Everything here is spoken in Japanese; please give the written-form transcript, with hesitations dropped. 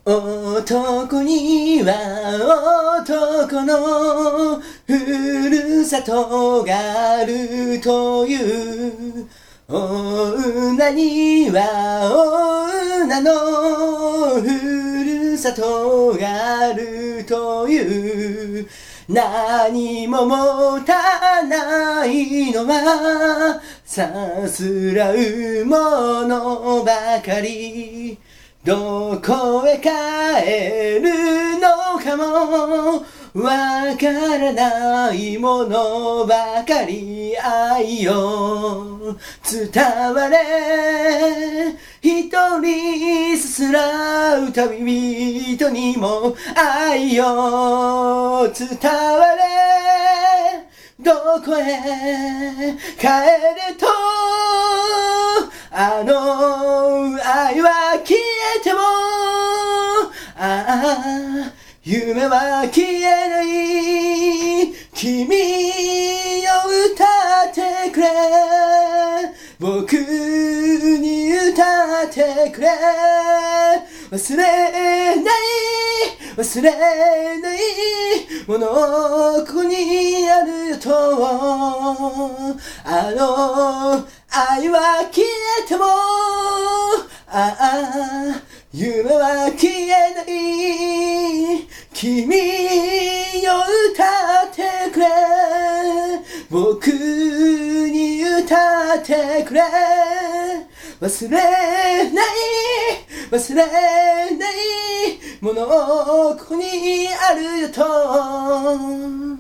男には男のふるさとがあるという、女には女のふるさとがあるという、何も持たないのはさすらうものばかり、どこへ帰るのかもわからないものばかり、愛よ伝われ、一人すすらう旅人にも愛よ伝われ、どこへ帰れとあの愛は消えても、夢は消えない、君よ歌ってくれ、僕に歌ってくれ、忘れないものここにあるよと、あの愛は消えても夢は消えない、君よ歌ってくれ、僕に歌ってくれ、忘れないものここにあるよと。